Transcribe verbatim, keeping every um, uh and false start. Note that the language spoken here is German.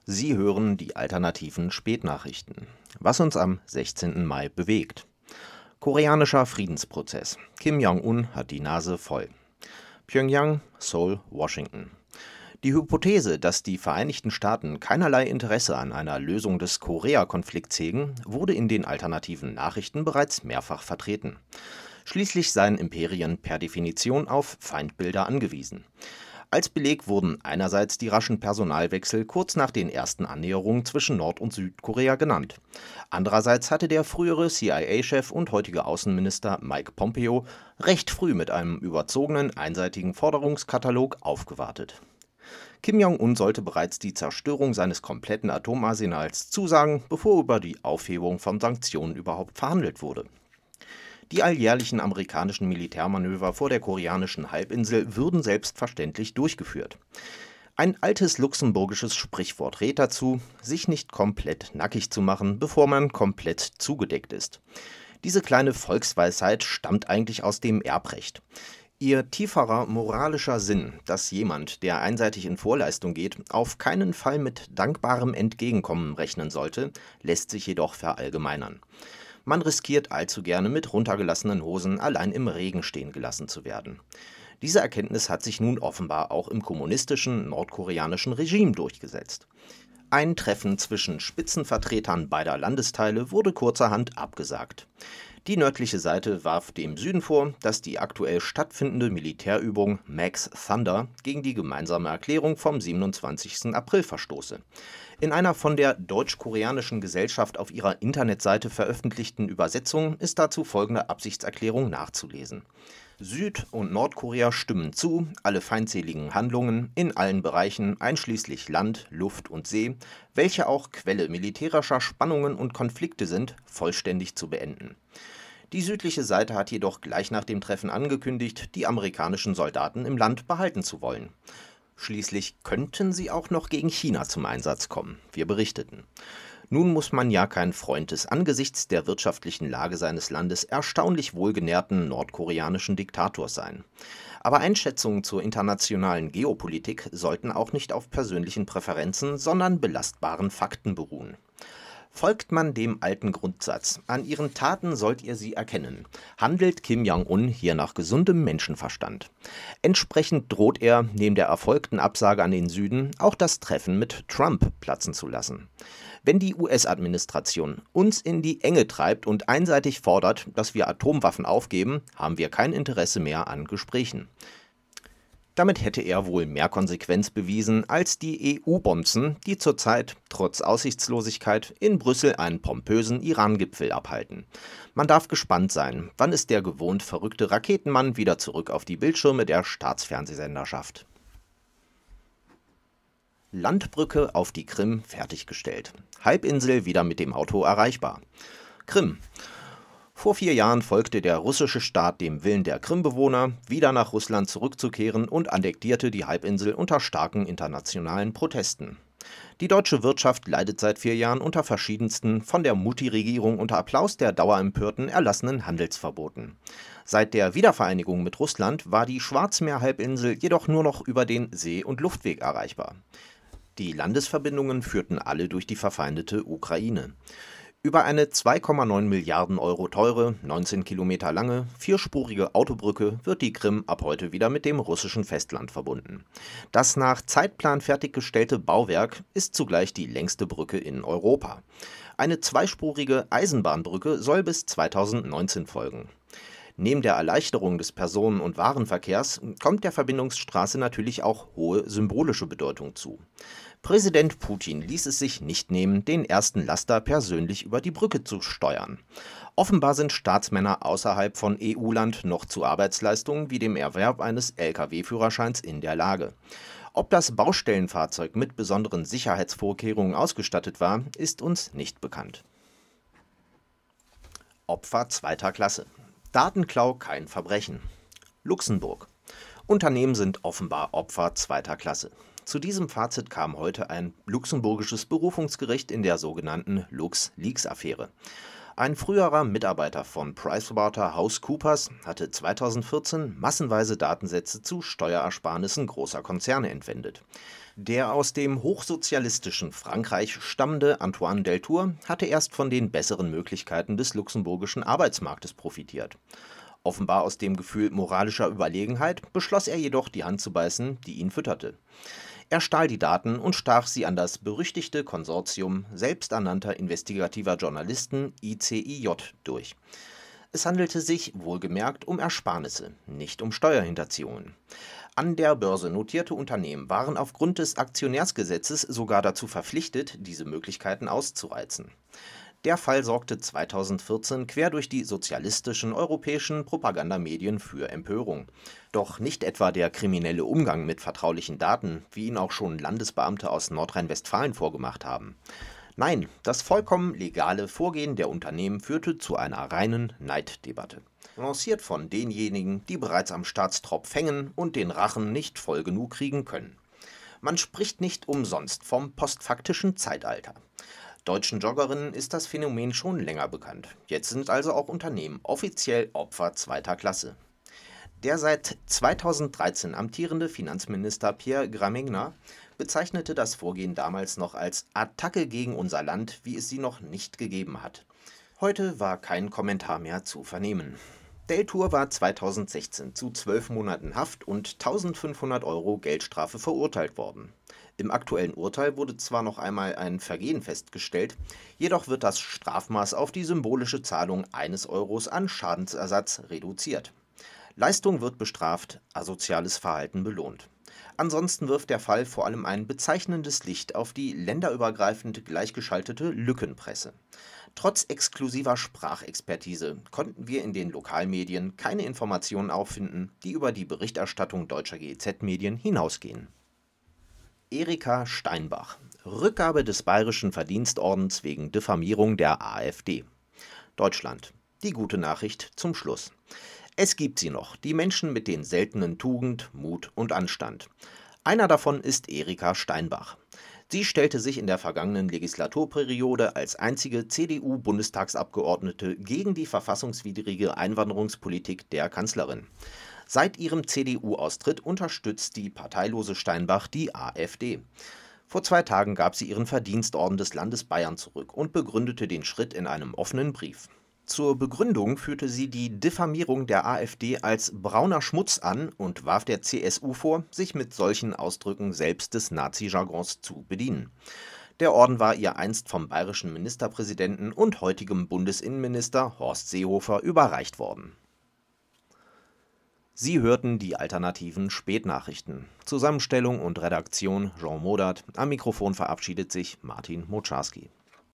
Sie hören die alternativen Spätnachrichten. Was uns am sechzehnten Mai bewegt. Koreanischer Friedensprozess. Kim Jong-un hat die Nase voll. Pjöngjang, Seoul, Washington. Die Hypothese, dass die Vereinigten Staaten keinerlei Interesse an einer Lösung des Korea-Konflikts hegen, wurde in den alternativen Nachrichten bereits mehrfach vertreten. Schließlich seien Imperien per Definition auf Feindbilder angewiesen. Als Beleg wurden einerseits die raschen Personalwechsel kurz nach den ersten Annäherungen zwischen Nord- und Südkorea genannt. Andererseits hatte der frühere C I A-Chef und heutige Außenminister Mike Pompeo recht früh mit einem überzogenen, einseitigen Forderungskatalog aufgewartet. Kim Jong-un sollte bereits die Zerstörung seines kompletten Atomarsenals zusagen, bevor über die Aufhebung von Sanktionen überhaupt verhandelt wurde. Die alljährlichen amerikanischen Militärmanöver vor der koreanischen Halbinsel würden selbstverständlich durchgeführt. Ein altes luxemburgisches Sprichwort rät dazu, sich nicht komplett nackig zu machen, bevor man komplett zugedeckt ist. Diese kleine Volksweisheit stammt eigentlich aus dem Erbrecht. Ihr tieferer moralischer Sinn, dass jemand, der einseitig in Vorleistung geht, auf keinen Fall mit dankbarem Entgegenkommen rechnen sollte, lässt sich jedoch verallgemeinern. Man riskiert allzu gerne mit runtergelassenen Hosen allein im Regen stehen gelassen zu werden. Diese Erkenntnis hat sich nun offenbar auch im kommunistischen nordkoreanischen Regime durchgesetzt. Ein Treffen zwischen Spitzenvertretern beider Landesteile wurde kurzerhand abgesagt. Die nördliche Seite warf dem Süden vor, dass die aktuell stattfindende Militärübung Max Thunder gegen die gemeinsame Erklärung vom siebenundzwanzigsten April verstoße. In einer von der Deutsch-Koreanischen Gesellschaft auf ihrer Internetseite veröffentlichten Übersetzung ist dazu folgende Absichtserklärung nachzulesen. Süd- und Nordkorea stimmen zu, alle feindseligen Handlungen in allen Bereichen, einschließlich Land, Luft und See, welche auch Quelle militärischer Spannungen und Konflikte sind, vollständig zu beenden. Die südliche Seite hat jedoch gleich nach dem Treffen angekündigt, die amerikanischen Soldaten im Land behalten zu wollen. Schließlich könnten sie auch noch gegen China zum Einsatz kommen, wir berichteten. Nun muss man ja kein Freund des angesichts der wirtschaftlichen Lage seines Landes erstaunlich wohlgenährten nordkoreanischen Diktators sein. Aber Einschätzungen zur internationalen Geopolitik sollten auch nicht auf persönlichen Präferenzen, sondern belastbaren Fakten beruhen. Folgt man dem alten Grundsatz, an ihren Taten sollt ihr sie erkennen, handelt Kim Jong-un hier nach gesundem Menschenverstand. Entsprechend droht er, neben der erfolgten Absage an den Süden, auch das Treffen mit Trump platzen zu lassen. Wenn die U S-Administration uns in die Enge treibt und einseitig fordert, dass wir Atomwaffen aufgeben, haben wir kein Interesse mehr an Gesprächen. Damit hätte er wohl mehr Konsequenz bewiesen als die E U-Bonzen, die zurzeit, trotz Aussichtslosigkeit, in Brüssel einen pompösen Iran-Gipfel abhalten. Man darf gespannt sein, wann es der gewohnt verrückte Raketenmann wieder zurück auf die Bildschirme der Staatsfernsehsender schafft. Landbrücke auf die Krim fertiggestellt. Halbinsel wieder mit dem Auto erreichbar. Krim. Vor vier Jahren folgte der russische Staat dem Willen der Krimbewohner, wieder nach Russland zurückzukehren und annektierte die Halbinsel unter starken internationalen Protesten. Die deutsche Wirtschaft leidet seit vier Jahren unter verschiedensten, von der Mutti-Regierung unter Applaus der Dauerempörten erlassenen Handelsverboten. Seit der Wiedervereinigung mit Russland war die Schwarzmeerhalbinsel jedoch nur noch über den See- und Luftweg erreichbar. Die Landesverbindungen führten alle durch die verfeindete Ukraine. Über eine zwei Komma neun Milliarden Euro teure, neunzehn Kilometer lange, vierspurige Autobrücke wird die Krim ab heute wieder mit dem russischen Festland verbunden. Das nach Zeitplan fertiggestellte Bauwerk ist zugleich die längste Brücke in Europa. Eine zweispurige Eisenbahnbrücke soll bis zweitausendneunzehn folgen. Neben der Erleichterung des Personen- und Warenverkehrs kommt der Verbindungsstraße natürlich auch hohe symbolische Bedeutung zu. Präsident Putin ließ es sich nicht nehmen, den ersten Laster persönlich über die Brücke zu steuern. Offenbar sind Staatsmänner außerhalb von E U-Land noch zu Arbeitsleistungen wie dem Erwerb eines L K W-Führerscheins in der Lage. Ob das Baustellenfahrzeug mit besonderen Sicherheitsvorkehrungen ausgestattet war, ist uns nicht bekannt. Opfer zweiter Klasse. Datenklau kein Verbrechen. Luxemburg. Unternehmen sind offenbar Opfer zweiter Klasse. Zu diesem Fazit kam heute ein luxemburgisches Berufungsgericht in der sogenannten LuxLeaks-Affäre. Ein früherer Mitarbeiter von PricewaterhouseCoopers hatte zweitausendvierzehn massenweise Datensätze zu Steuerersparnissen großer Konzerne entwendet. Der aus dem hochsozialistischen Frankreich stammende Antoine Deltour hatte erst von den besseren Möglichkeiten des luxemburgischen Arbeitsmarktes profitiert. Offenbar aus dem Gefühl moralischer Überlegenheit beschloss er jedoch, die Hand zu beißen, die ihn fütterte. Er stahl die Daten und stach sie an das berüchtigte Konsortium selbsternannter investigativer Journalisten I C I J durch. Es handelte sich, wohlgemerkt, um Ersparnisse, nicht um Steuerhinterziehungen. An der Börse notierte Unternehmen waren aufgrund des Aktionärsgesetzes sogar dazu verpflichtet, diese Möglichkeiten auszureizen. Der Fall sorgte zweitausendvierzehn quer durch die sozialistischen europäischen Propagandamedien für Empörung. Doch nicht etwa der kriminelle Umgang mit vertraulichen Daten, wie ihn auch schon Landesbeamte aus Nordrhein-Westfalen vorgemacht haben. Nein, das vollkommen legale Vorgehen der Unternehmen führte zu einer reinen Neiddebatte. Lanciert von denjenigen, die bereits am Staatstropf hängen und den Rachen nicht voll genug kriegen können. Man spricht nicht umsonst vom postfaktischen Zeitalter. Deutschen Joggerinnen ist das Phänomen schon länger bekannt. Jetzt sind also auch Unternehmen offiziell Opfer zweiter Klasse. Der seit zweitausenddreizehn amtierende Finanzminister Pierre Gramegna bezeichnete das Vorgehen damals noch als Attacke gegen unser Land, wie es sie noch nicht gegeben hat. Heute war kein Kommentar mehr zu vernehmen. Deltour war zweitausendsechzehn zu zwölf Monaten Haft und eintausendfünfhundert Euro Geldstrafe verurteilt worden. Im aktuellen Urteil wurde zwar noch einmal ein Vergehen festgestellt, jedoch wird das Strafmaß auf die symbolische Zahlung eines Euros an Schadensersatz reduziert. Leistung wird bestraft, asoziales Verhalten belohnt. Ansonsten wirft der Fall vor allem ein bezeichnendes Licht auf die länderübergreifend gleichgeschaltete Lückenpresse. Trotz exklusiver Sprachexpertise konnten wir in den Lokalmedien keine Informationen auffinden, die über die Berichterstattung deutscher G E Z-Medien hinausgehen. Erika Steinbach. Rückgabe des Bayerischen Verdienstordens wegen Diffamierung der AfD. Deutschland. Die gute Nachricht zum Schluss. Es gibt sie noch, die Menschen mit den seltenen Tugend, Mut und Anstand. Einer davon ist Erika Steinbach. Sie stellte sich in der vergangenen Legislaturperiode als einzige C D U-Bundestagsabgeordnete gegen die verfassungswidrige Einwanderungspolitik der Kanzlerin. Seit ihrem C D U-Austritt unterstützt die parteilose Steinbach die AfD. Vor zwei Tagen gab sie ihren Verdienstorden des Landes Bayern zurück und begründete den Schritt in einem offenen Brief. Zur Begründung führte sie die Diffamierung der AfD als brauner Schmutz an und warf der C S U vor, sich mit solchen Ausdrücken selbst des Nazi-Jargons zu bedienen. Der Orden war ihr einst vom bayerischen Ministerpräsidenten und heutigem Bundesinnenminister Horst Seehofer überreicht worden. Sie hörten die alternativen Spätnachrichten. Zusammenstellung und Redaktion Jean Modert. Am Mikrofon verabschiedet sich Martin Motscharski.